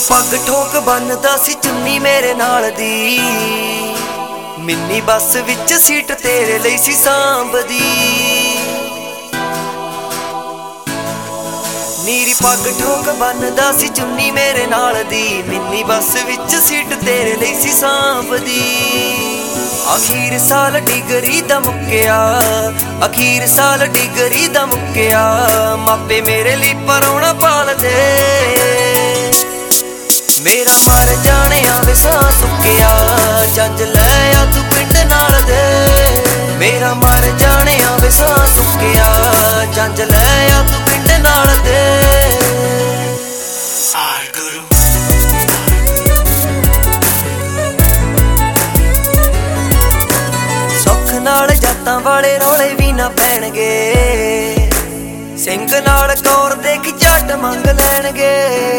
पग ठोक बनदा सी चुन्नी मेरे नाल दी, मिन्नी बस विच सीट तेरे लई सी सांभदी। नीरी पग ठोक बनदा सी चुन्नी मेरे नाल दी, मिन्नी बस विच सीट तेरे लई सी सांभदी। अखीर साल डिगरी दा मुक्किया, अखीर साल डिगरी दा मुक्किया, मापे मेरे लिए परौना पालदे। मेरा मर जाने आवे सां सुक्किया, जंज लै आ तू पिंड नाल दे। मेरा मर जाने आवे सां सुक्किया, जंज लै आ तू पिंड नाल दे। सुख नाल जातां वाले रौले भी ना पैणगे, सिंह नाल कौर देख झट मंग लैणगे।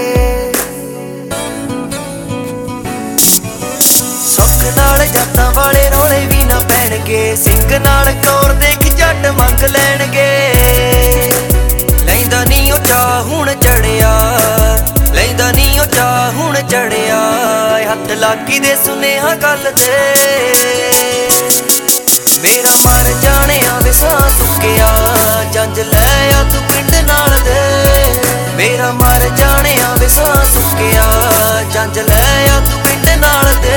सुख नाल जातां वाले रौले भी ना पैणगे, सिंह नाल कौर देख झट मंग लैणगे। लैंदा नी ओ चाह हुण चढ़िया, लैंदा नी ओ चाह हुण चढ़िया, हत्थ लागी दे सुनेहा गल दे। मेरा मर जाने आवे सां सुक्किया, जंज लै आ तू पिंड नाल दे। मेरा मर जाने आवे सां सुक्किया, जंज लै आ तू पिंड नाल दे।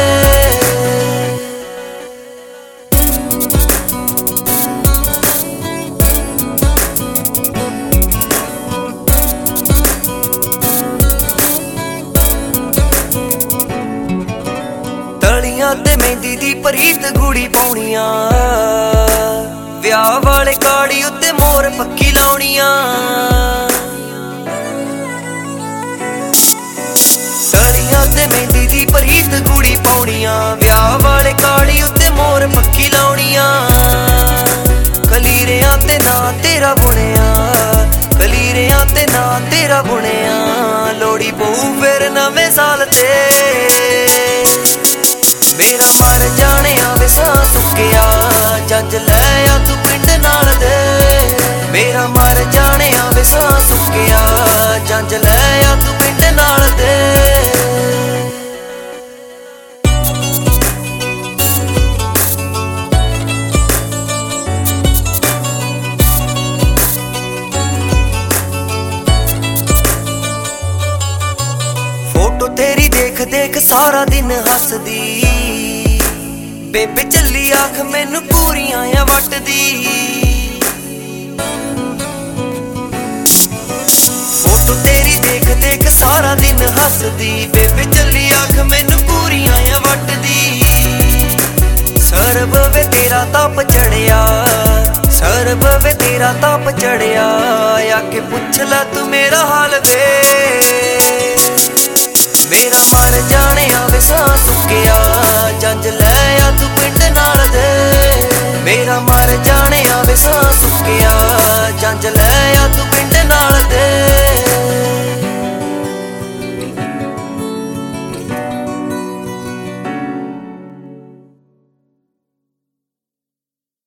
ते मेहंदी दी प्रीत गुड़ी पाउणियां, विआह वाले काड़ी उत्ते मोर पक्की लाउणियां। तलियां ते मेहंदी दी प्रीत गुड़ी पाउणियां, विआह वाले काड़ी उत्ते मोर पक्की लाउणियां। कलीरियां ते ना तेरा बुनिया, कलीरियां ते ना तेरा बुनिया, लोड़ी पऊ फिर नवें साल ते। मेरा मर जाने आवे सां सुक्किया, जंज लै आ तू पिंड नाल दे। मेरा मर जाने आवे सां सुक्किया, जंज लै आ तू पिंड नाल दे। फोटो तेरी देख देख सारा दिन हसदी, बेबे चली आख मैनू पूरियां आ वटदी। फोटो तेरी देख देख सारा दिन हसदी, बेबे चली आख मैनू पूरियां आ वटदी। सरब वे तेरा तप चढ़िया, सरब वे तेरा तप चढ़िया, आके पुछ लै तू मेरा हाल वे।